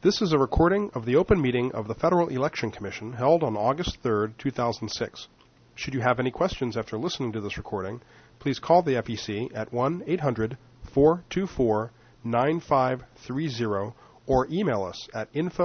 This is a recording of the open meeting of the Federal Election Commission held on August 3, 2006. Should you have any questions after listening to this recording, please call the FEC at 1-800-424-9530 or email us at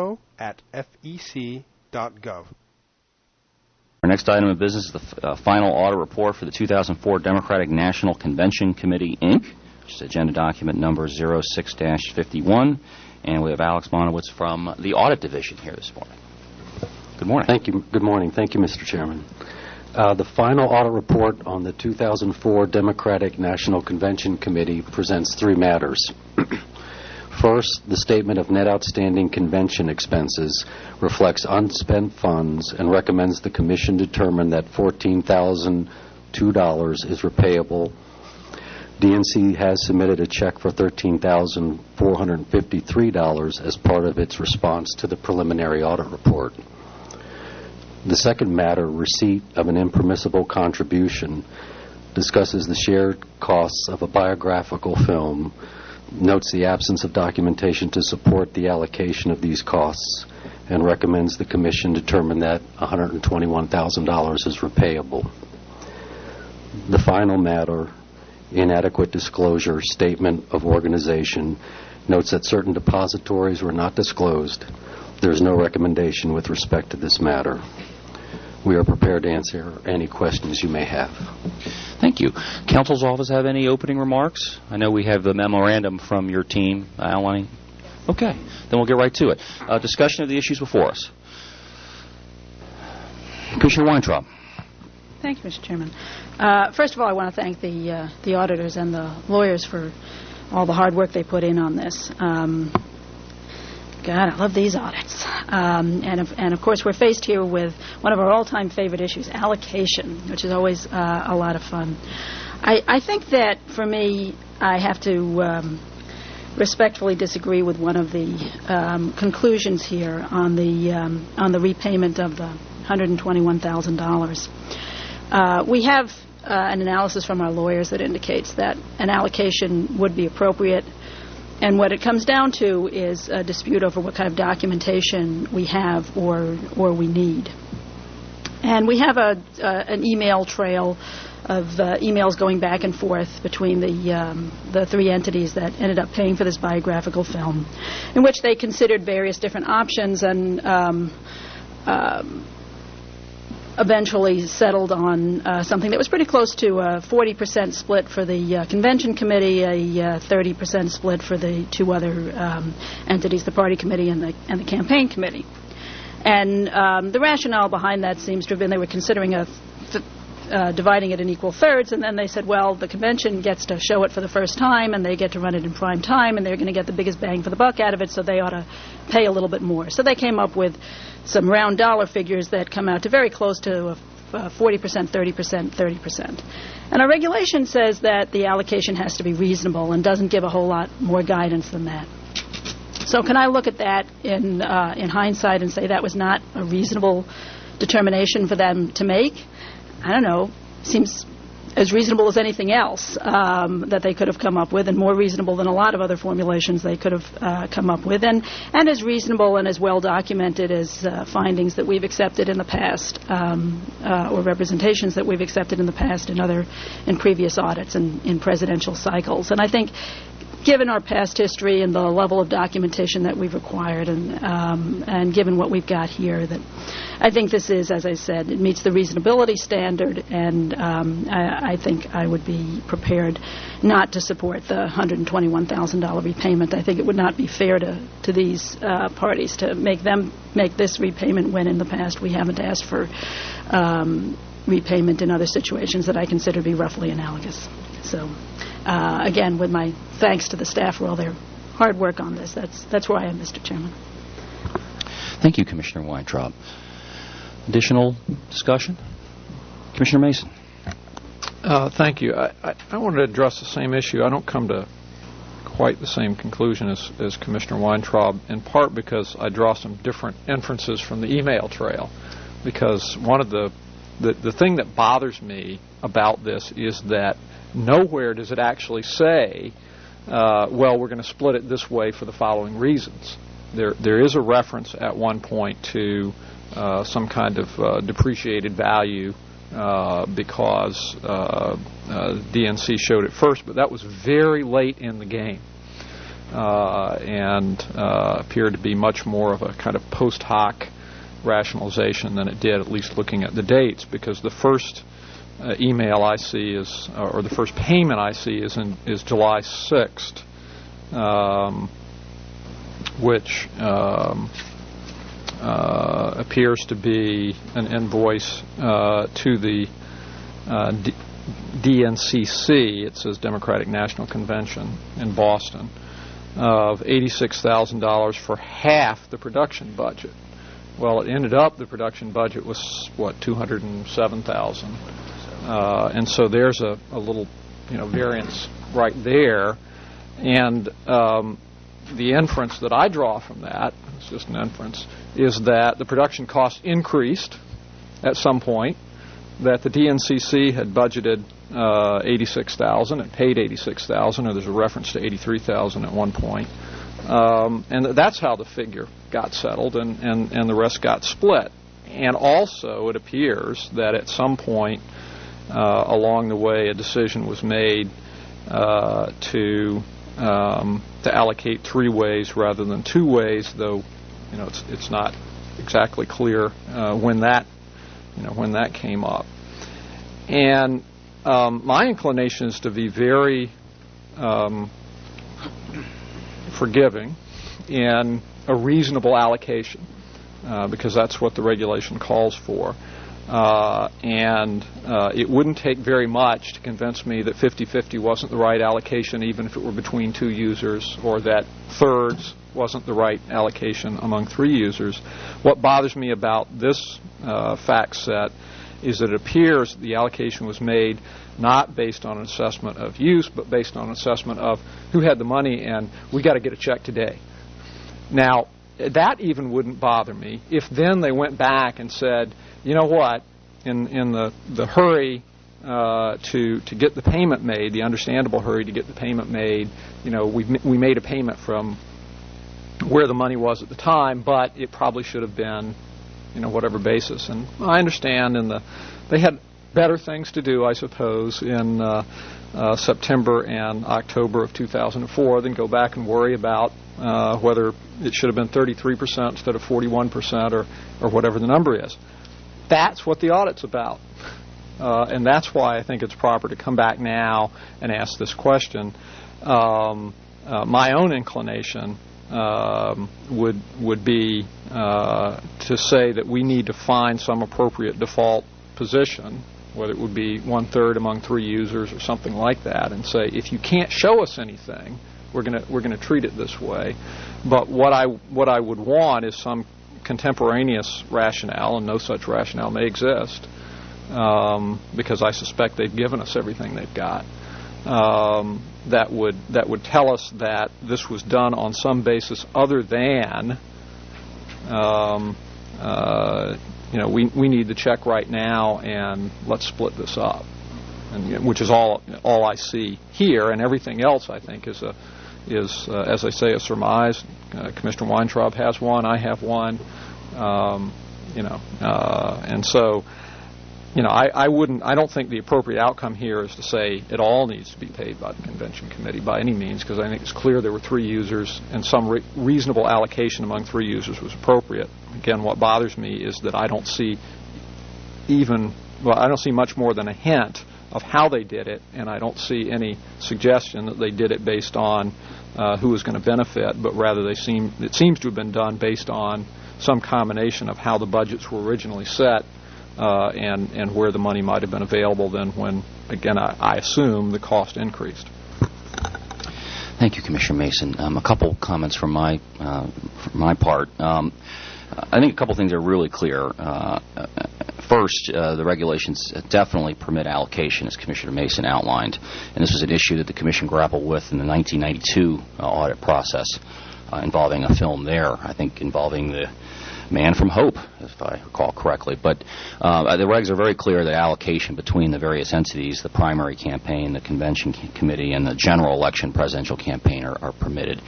info@fec.gov. Our next item of business is the final audit report for the 2004 Democratic National Convention Committee, Inc., which is agenda document number 06-51. And we have Alex Bonowitz from the Audit Division here this morning. Good morning. Thank you. Good morning. Thank you, Mr. Chairman. The final audit report on the 2004 Democratic National Convention Committee presents three matters. First, the statement of net outstanding convention expenses reflects unspent funds and recommends the Commission determine that $14,002 is repayable. DNC has submitted a check for $13,453 as part of its response to the preliminary audit report. The second matter, receipt of an impermissible contribution, discusses the shared costs of a biographical film, notes the absence of documentation to support the allocation of these costs, and recommends the Commission determine that $121,000 is repayable. The final matter, inadequate disclosure statement of organization, notes that certain depositories were not disclosed. There is no recommendation with respect to this matter. We are prepared to answer any questions you may have. Thank you. Counsel's office have any opening remarks? I know we have the memorandum from your team outlining. Okay, then we'll get right to it. Discussion of the issues before us. Commissioner Weintraub. Thank you, Mr. Chairman. First of all, I want to thank the auditors and the lawyers for all the hard work they put in on this. God, I love these audits. And of course, we're faced here with one of our all-time favorite issues, allocation, which is always a lot of fun. I think that, for me, I have to respectfully disagree with one of the conclusions here on the repayment of the $121,000. We have an analysis from our lawyers that indicates that an allocation would be appropriate. And what it comes down to is a dispute over what kind of documentation we have or we need. And we have an email trail of emails going back and forth between the three entities that ended up paying for this biographical film, in which they considered various different options and eventually settled on something that was pretty close to a 40% split for the convention committee, a 30% split for the two other entities, the party committee and the campaign committee. And the rationale behind that seems to have been they were considering dividing it in equal thirds, and then they said, well, the convention gets to show it for the first time, and they get to run it in prime time, and they're going to get the biggest bang for the buck out of it, so they ought to pay a little bit more. So they came up with some round dollar figures that come out to very close to 40%, 30%, 30%. And our regulation says that the allocation has to be reasonable and doesn't give a whole lot more guidance than that. So can I look at that in hindsight and say that was not a reasonable determination for them to make? I don't know. Seems as reasonable as anything else that they could have come up with, and more reasonable than a lot of other formulations they could have come up with, and as reasonable and as well documented as findings that we've accepted in the past or representations that we've accepted in the past in previous audits and in presidential cycles. And I think, given our past history and the level of documentation that we've required, and given what we've got here, that I think this is, as I said, it meets the reasonability standard, and I think I would be prepared not to support the $121,000 repayment. I think it would not be fair to these parties to make this repayment when in the past we haven't asked for repayment in other situations that I consider to be roughly analogous. So, again, with my thanks to the staff for all their hard work on this, that's where I am, Mr. Chairman. Thank you, Commissioner Weintraub. Additional discussion? Commissioner Mason. Thank you. I wanted to address the same issue. I don't come to quite the same conclusion as Commissioner Weintraub, in part because I draw some different inferences from the email trail. Because one of the thing that bothers me about this is that nowhere does it actually say, well, we're going to split it this way for the following reasons. there is a reference at one point to some kind of depreciated value because DNC showed it first, but that was very late in the game and appeared to be much more of a kind of post hoc rationalization than it did, at least looking at the dates, because the first email I see is, or the first payment I see is July 6th, which appears to be an invoice to the DNCC, it says Democratic National Convention in Boston, of $86,000 for half the production budget. Well, it ended up the production budget was, $207,000. And so there's a little, variance right there. And the inference that I draw from that, it's just an inference, is that the production cost increased at some point, that the DNCC had budgeted $86,000 and paid $86,000, or there's a reference to $83,000 at one point. And that's how the figure got settled, and the rest got split. And also, it appears that at some point along the way, a decision was made to allocate 3 ways rather than 2 ways, though it's not exactly clear when that came up. And my inclination is to be very forgiving in a reasonable allocation, because that's what the regulation calls for. And it wouldn't take very much to convince me that 50-50 wasn't the right allocation, even if it were between 2 users, or that thirds wasn't the right allocation among 3 users. What bothers me about this fact set is that it appears the allocation was made not based on an assessment of use, but based on an assessment of who had the money, and we got to get a check today. Now, that even wouldn't bother me if then they went back and said, you know what, in the hurry to get the payment made, the understandable hurry to get the payment made, we made a payment from where the money was at the time, but it probably should have been, whatever basis. And I understand, they had better things to do, I suppose, in September and October of 2004 than go back and worry about whether it should have been 33% instead of 41% or whatever the number is. That's what the audit's about. And that's why I think it's proper to come back now and ask this question. My own inclination would be to say that we need to find some appropriate default position, whether it would be 1/3 among 3 users or something like that, and say, if you can't show us anything, we're gonna treat it this way. But what I would want is some contemporaneous rationale, and no such rationale may exist, because I suspect they've given us everything they've got. That would tell us that this was done on some basis other than, we need the check right now, and let's split this up, and which is all I see here, and everything else I think is as I say, a surmise. Commissioner Weintraub has one, I have one, and so. I don't think the appropriate outcome here is to say it all needs to be paid by the convention committee by any means, because I think it's clear there were 3 users, and some reasonable allocation among 3 users was appropriate. Again, what bothers me is that I don't see much more than a hint of how they did it, and I don't see any suggestion that they did it based on who was going to benefit, but rather it seems to have been done based on some combination of how the budgets were originally set, and where the money might have been available then when, again, I assume the cost increased. Thank you, Commissioner Mason. A couple comments from my part. I think a couple things are really clear. First, the regulations definitely permit allocation, as Commissioner Mason outlined, and this was an issue that the Commission grappled with in the 1992 audit process involving a film there, I think involving the Man from Hope, if I recall correctly. But the regs are very clear that allocation between the various entities, the primary campaign, the convention committee, and the general election presidential campaign are permitted.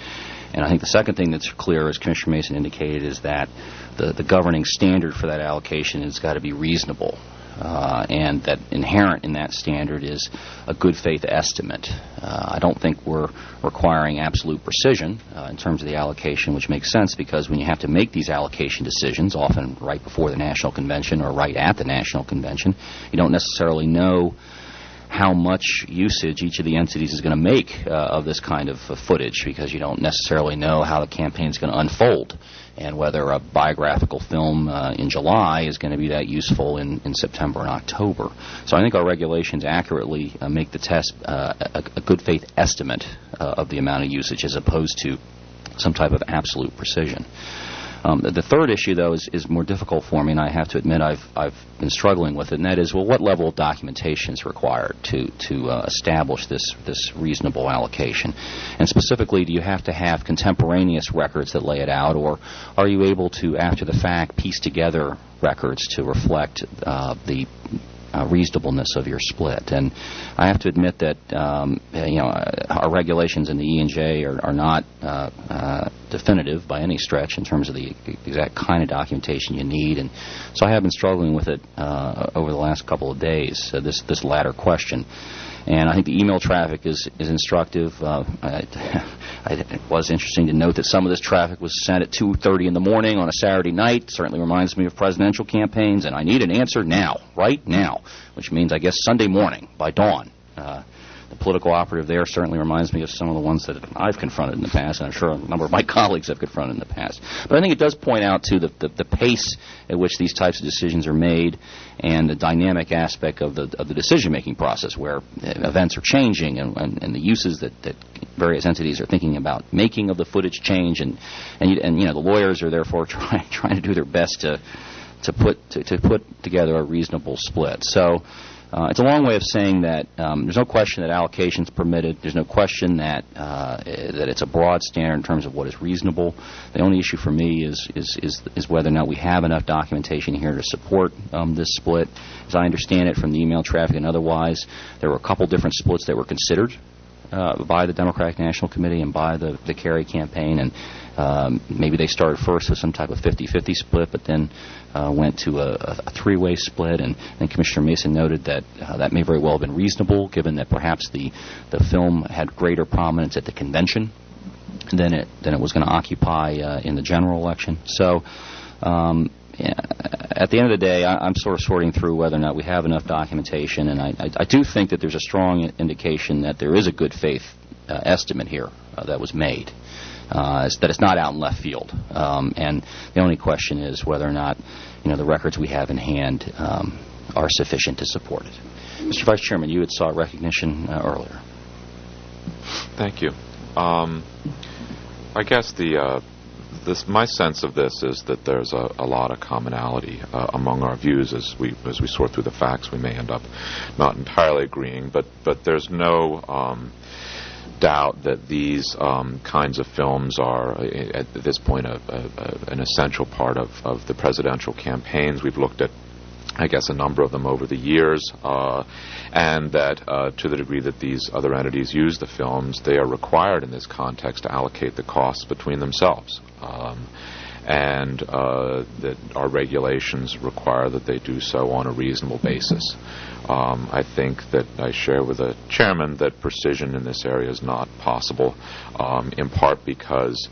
And I think the second thing that's clear, as Commissioner Mason indicated, is that the governing standard for that allocation has got to be reasonable. And that inherent in that standard is a good faith estimate. I don't think we're requiring absolute precision in terms of the allocation, which makes sense because when you have to make these allocation decisions, often right before the National Convention or right at the National Convention, you don't necessarily know how much usage each of the entities is going to make of this kind of footage because you don't necessarily know how the campaign is going to unfold and whether a biographical film in July is going to be that useful in September and October. So I think our regulations accurately make the test a good faith estimate of the amount of usage as opposed to some type of absolute precision. The third issue, though, is more difficult for me, and I have to admit I've been struggling with it, and that is, well, what level of documentation is required to establish this reasonable allocation? And specifically, do you have to have contemporaneous records that lay it out, or are you able to, after the fact, piece together records to reflect the reasonableness of your split? And I have to admit that our regulations in the E&J are not definitive by any stretch in terms of the exact kind of documentation you need, and so I have been struggling with it over the last couple of days. This latter question. And I think the email traffic is instructive. It was interesting to note that some of this traffic was sent at 2:30 in the morning on a Saturday night. Certainly reminds me of presidential campaigns, and I need an answer now, right now, which means, I guess, Sunday morning by dawn. The political operative there certainly reminds me of some of the ones that I've confronted in the past, and I'm sure a number of my colleagues have confronted in the past. But I think it does point out, too, the pace at which these types of decisions are made and the dynamic aspect of the decision-making process where events are changing and the uses that various entities are thinking about making of the footage change, and the lawyers are therefore trying to do their best to put together a reasonable split. So it's a long way of saying that there's no question that allocation is permitted. There's no question that it's a broad standard in terms of what is reasonable. The only issue for me is whether or not we have enough documentation here to support this split. As I understand it from the email traffic and otherwise, there were a couple different splits that were considered by the Democratic National Committee and by the Kerry campaign, and maybe they started first with some type of 50-50 split, but then went to a three-way split, and then Commissioner Mason noted that that may very well have been reasonable, given that perhaps the film had greater prominence at the convention than it was going to occupy in the general election. So at the end of the day, I'm sort of sorting through whether or not we have enough documentation, and I do think that there's a strong indication that there is a good faith estimate here that was made, that it's not out in left field. And the only question is whether or not the records we have in hand are sufficient to support it. Mr. Vice Chairman, you had sought recognition earlier. Thank you. I guess my sense of this is that there's a lot of commonality among our views as we sort through the facts. We may end up not entirely agreeing, but there's no doubt that these kinds of films are at this point an essential part of the presidential campaigns. We've looked at, I guess, a number of them over the years, and that to the degree that these other entities use the films, they are required in this context to allocate the costs between themselves. And that our regulations require that they do so on a reasonable basis. I think that I share with the chairman that precision in this area is not possible, in part because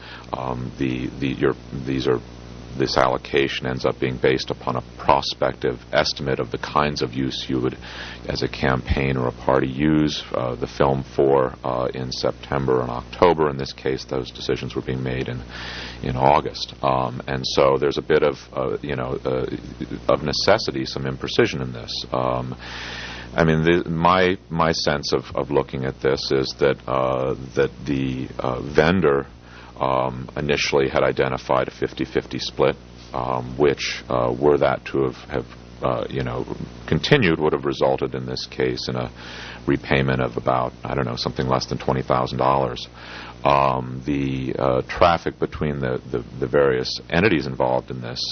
this allocation ends up being based upon a prospective estimate of the kinds of use you would, as a campaign or a party, use the film for in September and October. In this case, those decisions were being made in August, and so there's a bit of of necessity, some imprecision in this. I mean, my sense of looking at this is that the vendor initially had identified a 50-50 split, which, were that to have continued, would have resulted in this case in a repayment of about, something less than $20,000. The traffic between the various entities involved in this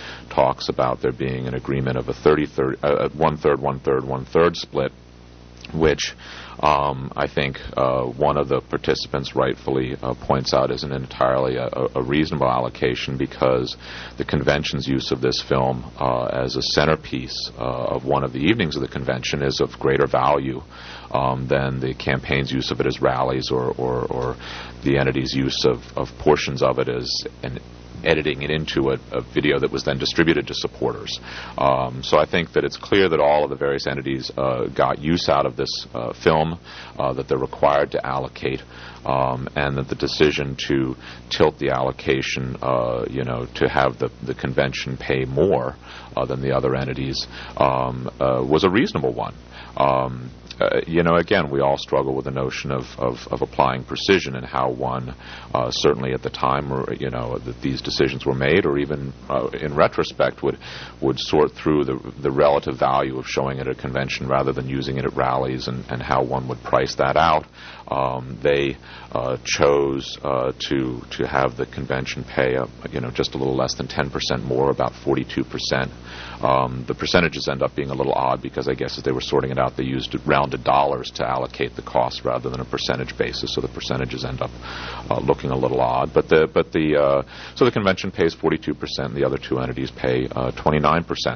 talks about there being an agreement of a 1/3, 1/3, 1/3, 1/3 split, which I think one of the participants rightfully points out isn't entirely a reasonable allocation, because the convention's use of this film as a centerpiece of one of the evenings of the convention is of greater value than the campaign's use of it as rallies, or the entity's use of portions of it as editing it into a video that was then distributed to supporters. So I think that it's clear that all of the various entities got use out of this film that they're required to allocate, and that the decision to tilt the allocation, to have the convention pay more than the other entities was a reasonable one. Again, we all struggle with the notion of applying precision, and how one, certainly at the time, that these decisions were made, or even in retrospect, would sort through the relative value of showing it at a convention rather than using it at rallies, and how one would price that out. They chose to have the convention pay just a little less than 10% more, about 42%. The percentages end up being a little odd, because I guess as they were sorting it out, they used rounded dollars to allocate the cost rather than a percentage basis, so the percentages end up looking a little odd. So the convention pays 42%, the other two entities pay 29%.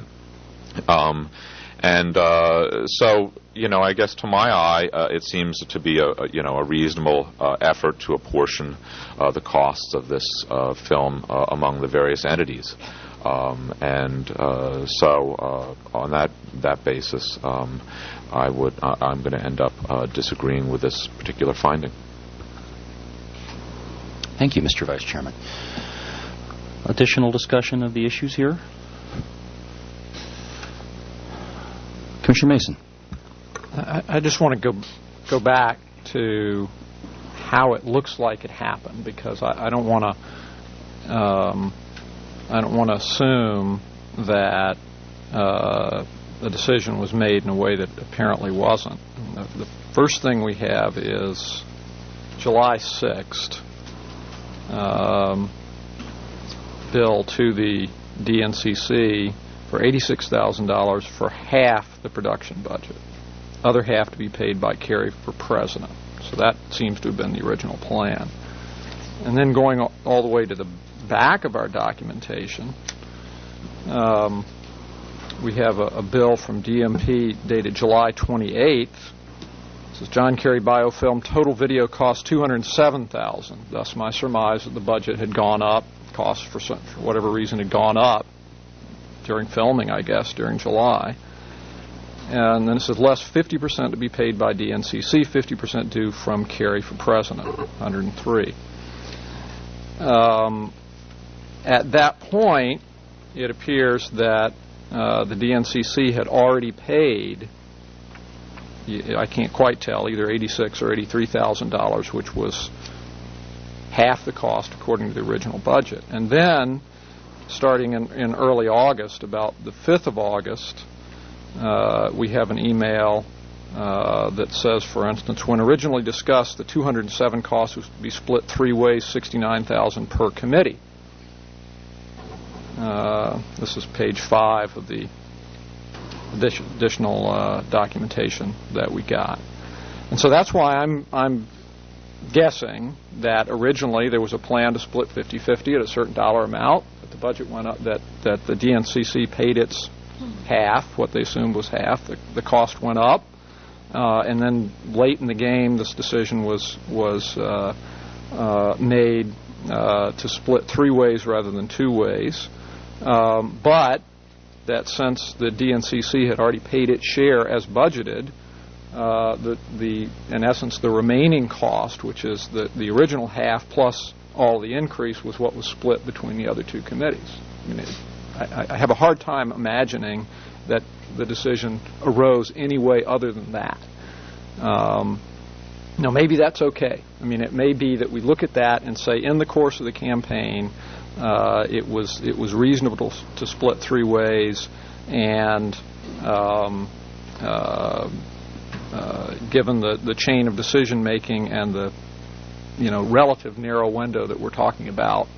So, I guess to my eye, it seems to be a reasonable effort to apportion the costs of this film among the various entities. So on that basis, I'm going to end up disagreeing with this particular finding. Thank you, Mr. Vice Chairman. Additional discussion of the issues here? Commissioner Mason. I just want to go back to how it looks like it happened, because I don't want to assume that the decision was made in a way that apparently wasn't. The first thing we have is July 6th bill to the DNCC for $86,000 for half the production budget. Other half to be paid by Kerry for president. So that seems to have been the original plan. And then going all the way to the back of our documentation, we have a bill from DMP dated July 28th. This is John Kerry biofilm. Total video cost $207,000. Thus my surmise that the budget had gone up. Costs for whatever reason had gone up during filming, I guess, during July. And then it says less 50% to be paid by DNCC, 50% due from Kerry for president, 103. At that point, it appears that the DNCC had already paid, I can't quite tell, either $86,000 or $83,000, which was half the cost according to the original budget. And then, starting in early August, about the 5th of August, we have an email that says, for instance, when originally discussed, the 207 cost was to be split three ways, $69,000 per committee. This is page 5 of the additional documentation that we got. And so that's why I'm guessing that originally there was a plan to split 50-50 at a certain dollar amount, but the budget went up, that the DNCC paid its half, what they assumed was half. The cost went up, and then late in the game, this decision was made to split three ways rather than two ways. But that since the DNCC had already paid its share as budgeted, in essence, the remaining cost, which is the original half plus all the increase, was what was split between the other two committees. I mean, I have a hard time imagining that the decision arose any way other than that. Now, maybe that's okay. I mean, it may be that we look at that and say, in the course of the campaign, it was reasonable to split three ways, and given the chain of decision making and the relative narrow window that we're talking about,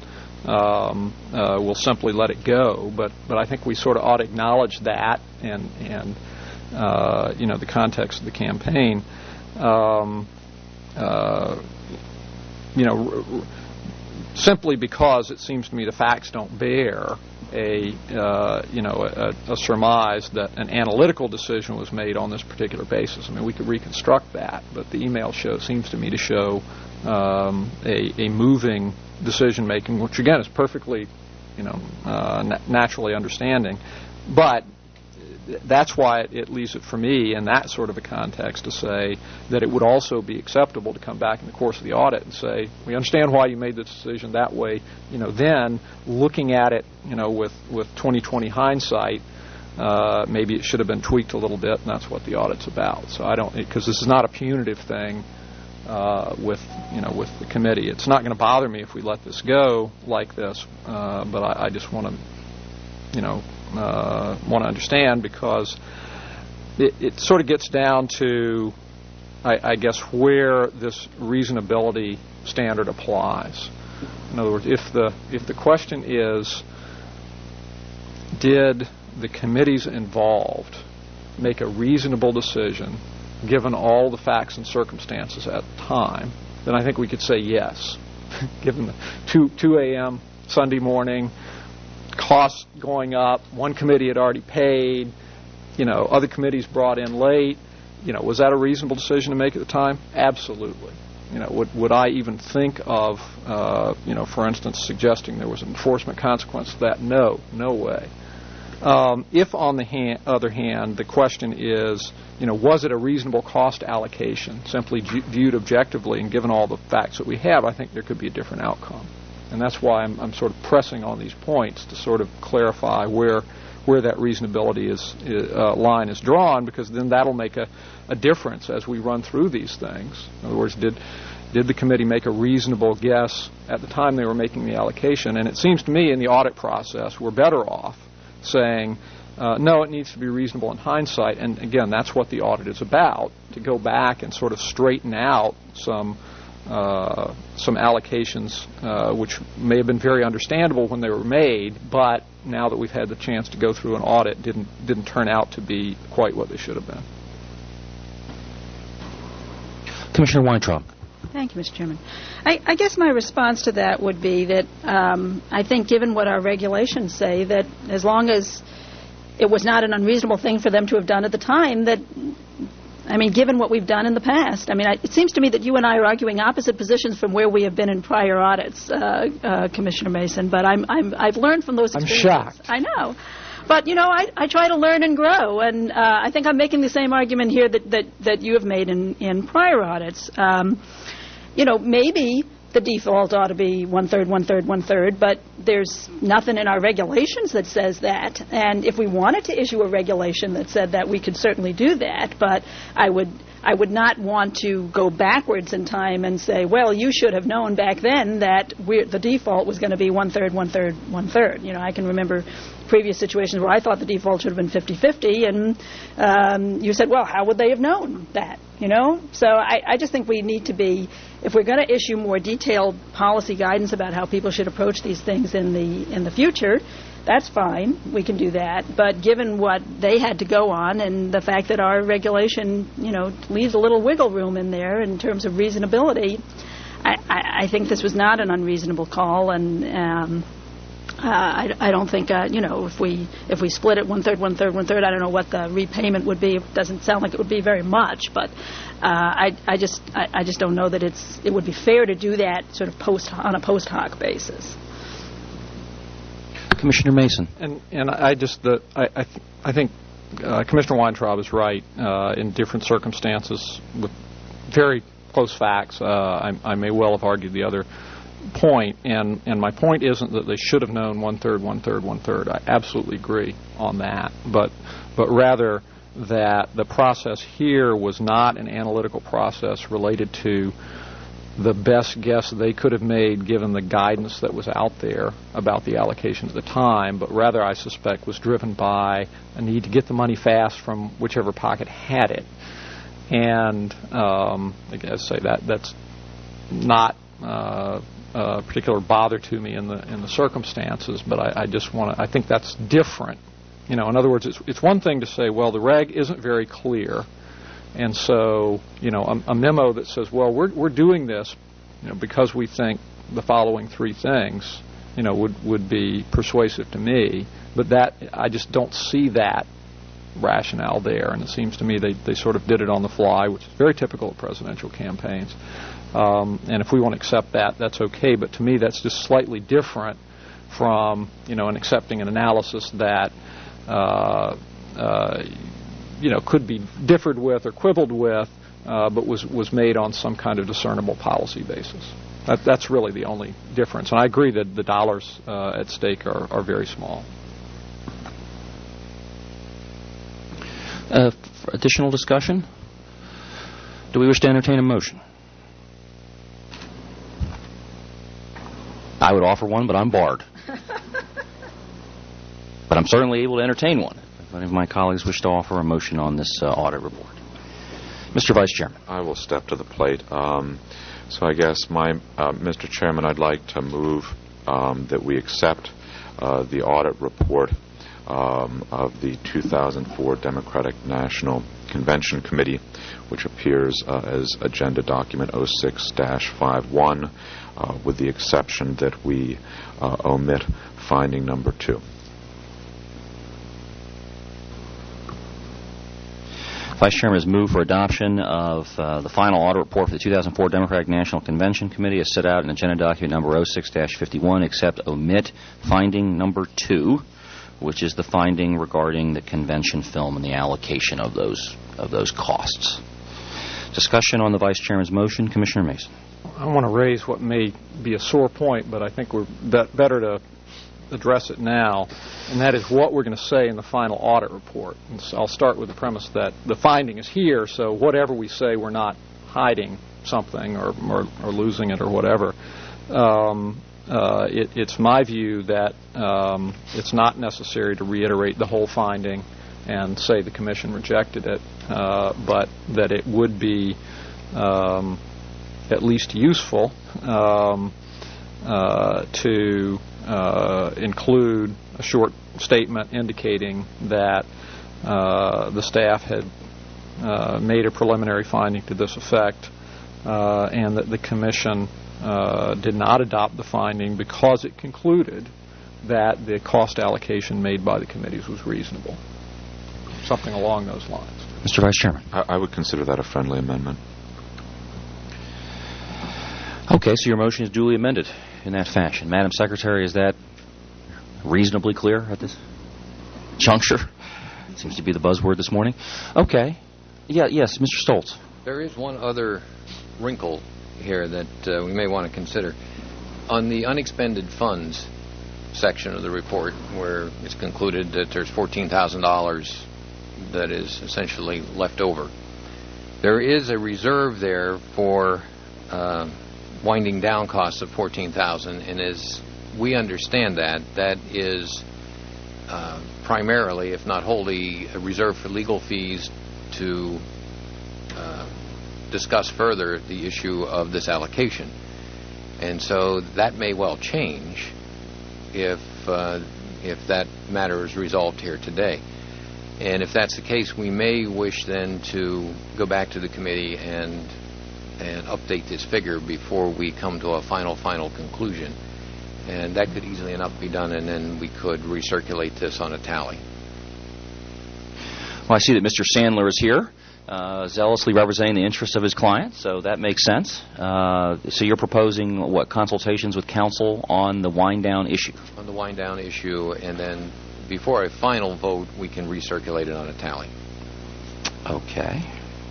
we'll simply let it go. But I think we sort of ought to acknowledge that and the context of the campaign. Simply because it seems to me the facts don't bear a surmise that an analytical decision was made on this particular basis. I mean, we could reconstruct that, but the email seems to me to show a moving decision making, which again is perfectly, naturally understanding, but that's why it leaves it for me in that sort of a context to say that it would also be acceptable to come back in the course of the audit and say, we understand why you made the decision that way. Then looking at it, with 20/20 hindsight, maybe it should have been tweaked a little bit, and that's what the audit's about. So because this is not a punitive thing with the committee. It's not going to bother me if we let this go like this, but I just want to, want to understand, because it sort of gets down to, I guess, where this reasonability standard applies. In other words, if the question is, did the committees involved make a reasonable decision given all the facts and circumstances at the time, then I think we could say yes. Given the 2 a.m. Sunday morning, costs going up, one committee had already paid, other committees brought in late, was that a reasonable decision to make at the time? Absolutely. Would I even think of, for instance, suggesting there was an enforcement consequence to that? No way. If, on the other hand, the question is, was it a reasonable cost allocation, simply viewed objectively and given all the facts that we have, I think there could be a different outcome. And that's why I'm sort of pressing on these points to sort of clarify where that reasonability line is drawn, because then that'll make a difference as we run through these things. In other words, did the committee make a reasonable guess at the time they were making the allocation? And it seems to me in the audit process we're better off saying, no, it needs to be reasonable in hindsight. And again, that's what the audit is about, to go back and sort of straighten out some allocations which may have been very understandable when they were made, but now that we've had the chance to go through an audit, didn't turn out to be quite what they should have been. Commissioner Weintraub. Thank you, Mr. Chairman. I guess my response to that would be that I think, given what our regulations say, that as long as it was not an unreasonable thing for them to have done at the time, given what we've done in the past, it seems to me that you and I are arguing opposite positions from where we have been in prior audits, Commissioner Mason. But I've learned from those experiences. I'm shocked. I know. But, I try to learn and grow, and I think I'm making the same argument here that you have made in prior audits. Maybe the default ought to be 1/3, 1/3, 1/3, but there's nothing in our regulations that says that. And if we wanted to issue a regulation that said that, we could certainly do that. But I would not want to go backwards in time and say, well, you should have known back then that the default was going to be 1/3, 1/3, 1/3. I can remember previous situations where I thought the default should have been 50-50, and you said, well, how would they have known that? So I just think we need to be, if we're going to issue more detailed policy guidance about how people should approach these things in the future, that's fine. We can do that. But given what they had to go on and the fact that our regulation, leaves a little wiggle room in there in terms of reasonability, I think this was not an unreasonable call, and I don't think, if we split it 1/3, 1/3, 1/3, I don't know what the repayment would be. It doesn't sound like it would be very much, but I just don't know that it would be fair to do that sort of on a post hoc basis. Commissioner Mason. And I think Commissioner Weintraub is right. In different circumstances with very close facts, I may well have argued the other point, and my point isn't that they should have known 1/3, 1/3, 1/3. I absolutely agree on that, but rather that the process here was not an analytical process related to the best guess they could have made given the guidance that was out there about the allocations at the time, but rather I suspect was driven by a need to get the money fast from whichever pocket had it. And like I say, that's not a particular bother to me in the circumstances, but I just want to. I think that's different in other words, it's one thing to say, well, the reg isn't very clear, and so a memo that says, well, we're doing this, because we think the following three things, would be persuasive to me. But that I just don't see that rationale there, and it seems to me they sort of did it on the fly, which is very typical of presidential campaigns. And if we want to accept that, that's okay. But to me, that's just slightly different from an accepting an analysis that could be differed with or quibbled with, but was made on some kind of discernible policy basis. That's really the only difference. And I agree that the dollars at stake are very small. For additional discussion? Do we wish to entertain a motion? I would offer one, but I'm barred. But I'm certainly able to entertain one if any of my colleagues wish to offer a motion on this audit report. Mr. Vice Chairman. I will step to the plate. So I guess, Mr. Chairman, I'd like to move that we accept the audit report of the 2004 Democratic National Convention Committee, which appears as Agenda Document 06-51, with the exception that we omit finding number 2. Vice Chairman has moved for adoption of the final audit report for the 2004 Democratic National Convention Committee as set out in Agenda Document number 06-51, except omit finding number 2, which is the finding regarding the convention film and the allocation of those costs. Discussion on the Vice Chairman's motion. Commissioner Mason. I want to raise what may be a sore point, but I think we're better to address it now, and that is what we're going to say in the final audit report. And so I'll start with the premise that the finding is here, so whatever we say, we're not hiding something or losing it or whatever. It's my view that it's not necessary to reiterate the whole finding and say the Commission rejected it, but that it would be at least useful to include a short statement indicating that the staff had made a preliminary finding to this effect, and that the Commission did not adopt the finding because it concluded that the cost allocation made by the committees was reasonable. Something along those lines. Mr. Vice Chairman. I would consider that a friendly amendment. Okay, so your motion is duly amended in that fashion. Madam Secretary, is that reasonably clear at this juncture? Seems to be the buzzword this morning. Okay. Yes, Mr. Stoltz. There is one other wrinkle here that we may want to consider. On the unexpended funds section of the report, where it's concluded that there's $14,000 that is essentially left over, there is a reserve there for winding down costs of $14,000, and as we understand that is primarily, if not wholly, a reserve for legal fees to discuss further the issue of this allocation. And so that may well change if that matter is resolved here today. And if that's the case, we may wish then to go back to the committee and update this figure before we come to a final conclusion. And that could easily enough be done, and then we could recirculate this on a tally. Well, I see that Mr. Sandler is here, zealously representing the interests of his client, so that makes sense. So you're proposing, what, consultations with counsel on the wind-down issue? On the wind-down issue, and then before a final vote, we can recirculate it on a tally. Okay.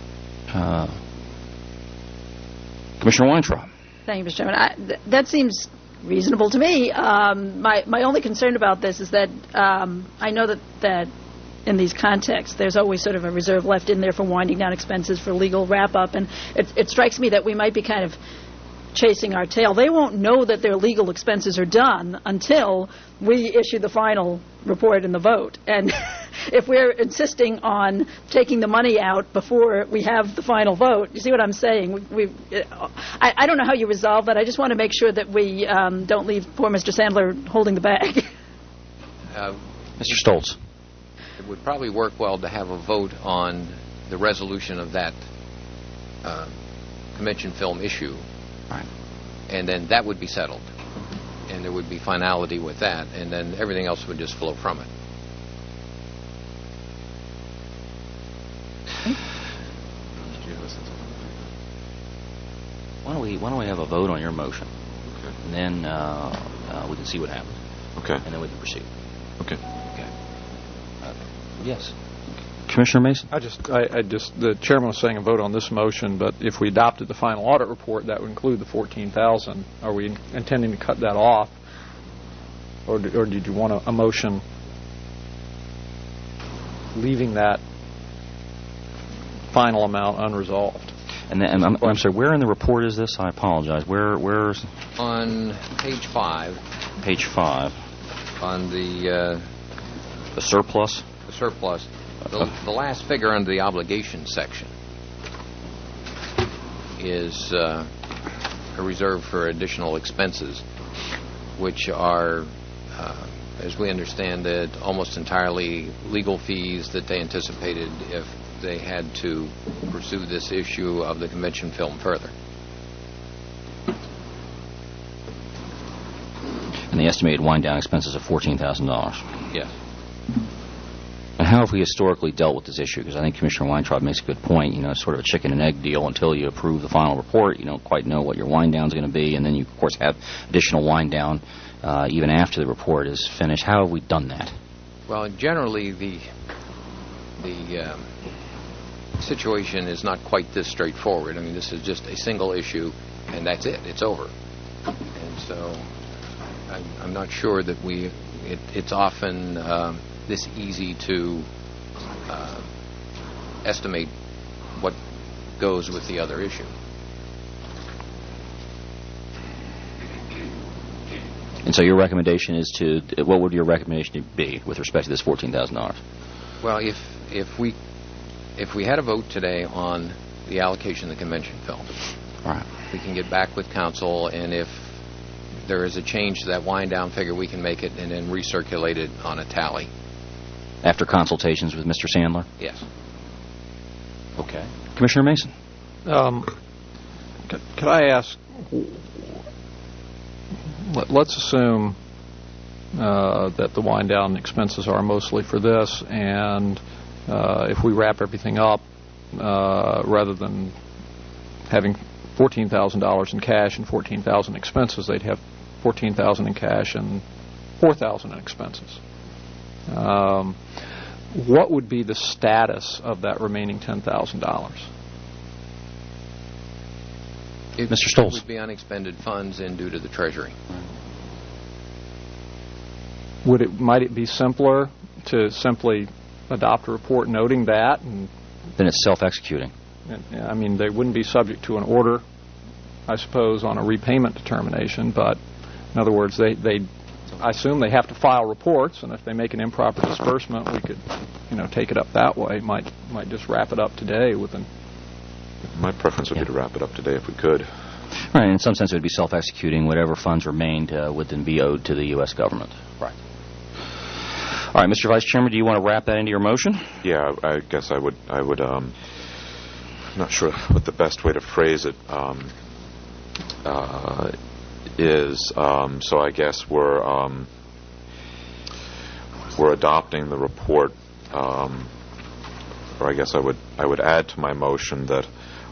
Commissioner Weintraub. Thank you, Mr. Chairman. That seems reasonable to me. My only concern about this is that I know that in these contexts there's always sort of a reserve left in there for winding down expenses for legal wrap-up, and it strikes me that we might be kind of chasing our tail. They won't know that their legal expenses are done until we issue the final report and the vote. And if we're insisting on taking the money out before we have the final vote, you see what I'm saying? I don't know how you resolve that. I just want to make sure that we don't leave poor Mr. Sandler holding the bag. Mr. Stoltz. it would probably work well to have a vote on the resolution of that convention film issue, Right. and then that would be settled, and there would be finality with that, and then everything else would just flow from it. Why don't we have a vote on your motion, Okay. and then we can see what happens, Okay. and then we can proceed. Okay. Okay. Yes. Commissioner Mason? I just, the chairman was saying a vote on this motion, but if we adopted the final audit report, that would include the $14,000. Are we intending to cut that off, or did you want a motion leaving that final amount unresolved? And then, I'm sorry, where in the report is this? I apologize. Where's On page 5, page 5? on the The surplus? surplus, the last figure under the obligation section is a reserve for additional expenses, which are, as we understand it, almost entirely legal fees that they anticipated if they had to pursue this issue of the convention film further. And the estimated wind-down expenses of $14,000. Yes. And how have we historically dealt with this issue? Because I think Commissioner Weintraub makes a good point. You know, it's sort of a chicken and egg deal. Until you approve the final report, you don't quite know what your wind-down is going to be, and then you, of course, have additional wind-down even after the report is finished. How have we done that? Well, generally, the situation is not quite this straightforward. I mean, this is just a single issue, and that's it. It's over. And so I'm not sure that it's often this easy to estimate what goes with the other issue. And so your recommendation is to, what would your recommendation be with respect to this $14,000? Well, if we had a vote today on the allocation of the convention film, All right. we can get back with council, and if there is a change to that wind-down figure, we can make it and then recirculate it on a tally. After consultations with Mr. Sandler? Yes. Okay. Commissioner Mason? Could I ask, let's assume that the wind-down expenses are mostly for this, and if we wrap everything up, rather than having $14,000 in cash and $14,000 expenses, they'd have $14,000 in cash and $4,000 in expenses. What would be the status of that remaining $10,000? Mr. Stolz. It would be unexpended funds and due to the Treasury. Might it be simpler to simply adopt a report noting that? And Then it's self-executing. I mean, they wouldn't be subject to an order, I suppose, on a repayment determination, but in other words, I assume they have to file reports, and if they make an improper disbursement, we could, take it up that way. Might just wrap it up today within. My preference would be to wrap it up today if we could. Right. In some sense, it would be self-executing. Whatever funds remained would then be owed to the U.S. government. Right. All right, Mr. Vice Chairman, do you want to wrap that into your motion? Yeah, I guess I would. I'm not sure what the best way to phrase it is. So I guess we're adopting the report, or I guess I would add to my motion that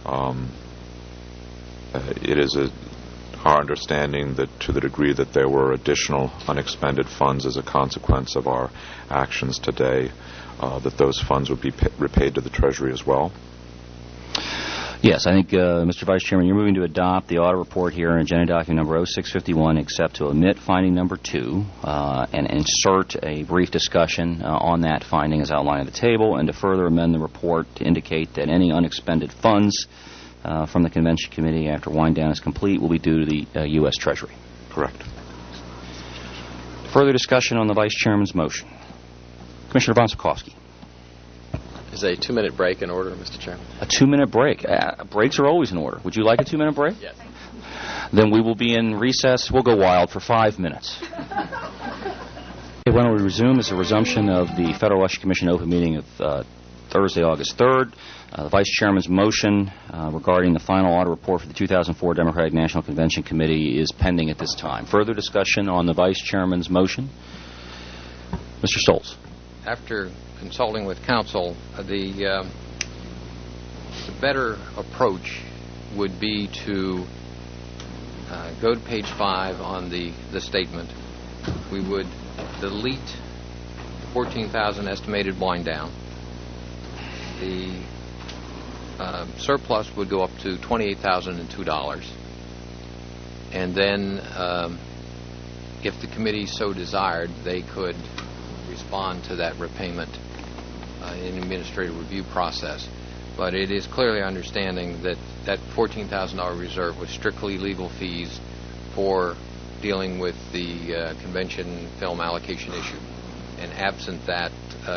it is our understanding that to the degree that there were additional unexpended funds as a consequence of our actions today, that those funds would be repaid to the Treasury as well. Yes, I think, Mr. Vice Chairman, you're moving to adopt the audit report here in agenda document number 0651, except to omit finding number 2 and insert a brief discussion on that finding as outlined at the table, and to further amend the report to indicate that any unexpended funds from the Convention Committee after wind-down is complete will be due to the U.S. Treasury. Correct. Further discussion on the Vice Chairman's motion. Commissioner von Sokovsky. Is a 2-minute break in order, Mr. Chairman? A 2-minute break. Breaks are always in order. Would you like a 2-minute break? Yes. Then we will be in recess. We'll go wild for 5 minutes. Why don't we resume? Is a resumption of the Federal Election Commission open meeting of Thursday, August 3rd. The Vice Chairman's motion regarding the final audit report for the 2004 Democratic National Convention Committee is pending at this time. Further discussion on the Vice Chairman's motion? Mr. Stoltz. After consulting with counsel, the better approach would be to go to page 5 on the statement. We would delete the $14,000 estimated wind down. The surplus would go up to $28,002. And then, if the committee so desired, they could respond to that repayment in the administrative review process. But it is clearly understanding that that $14,000 reserve was strictly legal fees for dealing with the convention film allocation issue. And absent that,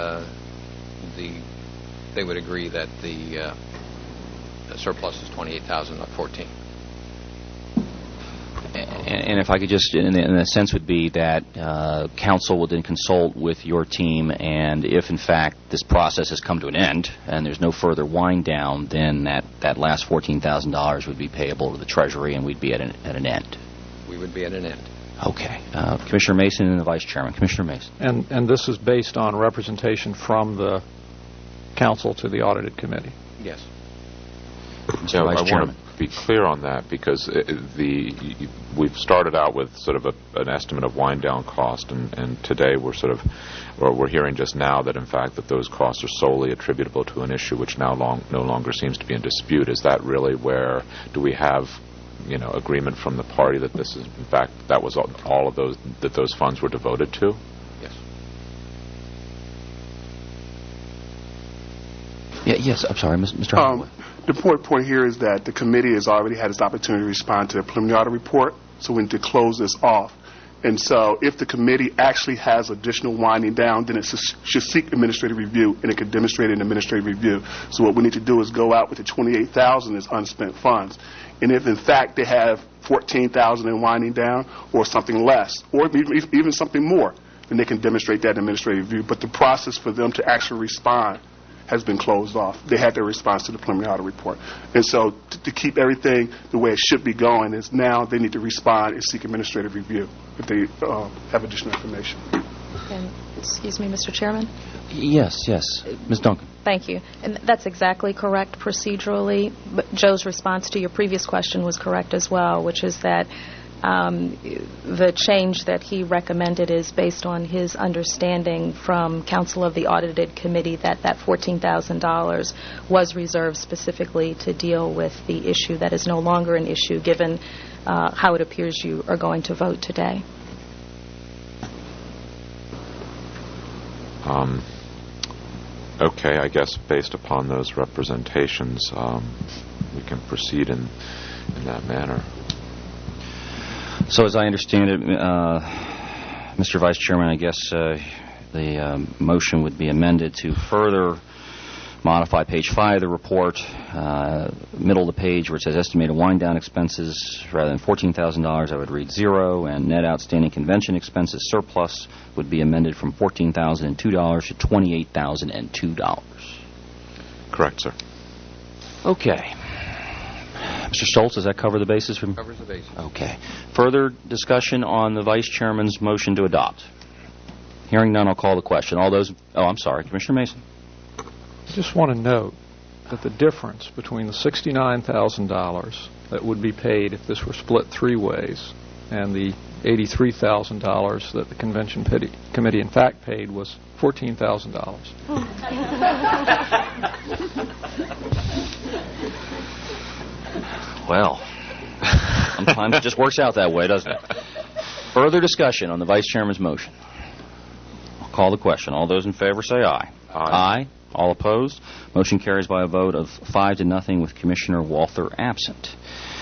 they would agree that the surplus is $28,000, not $14,000. And if I could just, in a sense, would be that council will then consult with your team, and if in fact this process has come to an end and there's no further wind down, then that last $14,000 would be payable to the Treasury, and we'd be at an end. We would be at an end. Okay. Commissioner Mason and the Vice Chairman. Commissioner Mason. And this is based on representation from the council to the audited committee? Yes. Yeah, I want to be clear on that, because we've started out with sort of an estimate of wind down cost, and today we're hearing just now that in fact that those costs are solely attributable to an issue which now no longer seems to be in dispute. Is that really where do we have agreement from the party that this is in fact that was all of those funds were devoted to? Yes. Yes, I'm sorry, Mr. Holloway. The point here is that the committee has already had its opportunity to respond to the preliminary audit report, so we need to close this off. And so if the committee actually has additional winding down, then it should seek administrative review, and it can demonstrate an administrative review. So what we need to do is go out with the $28,000 as unspent funds. And if, in fact, they have $14,000 in winding down or something less, or even something more, then they can demonstrate that administrative review. But the process for them to actually respond has been closed off. They had their response to the preliminary audit report. And so to keep everything the way it should be going is now they need to respond and seek administrative review if they have additional information. And, excuse me, Mr. Chairman? Yes. Ms. Duncan. Thank you. And that's exactly correct procedurally. But Joe's response to your previous question was correct as well, which is that the change that he recommended is based on his understanding from counsel of the audited committee that $14,000 was reserved specifically to deal with the issue that is no longer an issue given how it appears you are going to vote today. Okay, I guess based upon those representations, we can proceed in that manner. So as I understand it, Mr. Vice Chairman, I guess the motion would be amended to further modify page 5 of the report, middle of the page where it says estimated wind-down expenses. Rather than $14,000, I would read 0, and net outstanding convention expenses surplus would be amended from $14,002 to $28,002. Correct, sir. Okay. Mr. Stoltz, does that cover the basis? Covers the basis. Okay. Further discussion on the Vice Chairman's motion to adopt? Hearing none, I'll call the question. All those... Oh, I'm sorry. Commissioner Mason. I just want to note that the difference between the $69,000 that would be paid if this were split 3 ways and the $83,000 that the convention committee in fact paid was $14,000. Well, sometimes it just works out that way, doesn't it? Further discussion on the Vice Chairman's motion. I'll call the question. All those in favor say aye. Aye. All opposed? Motion carries by a vote of 5-0 with Commissioner Walther absent.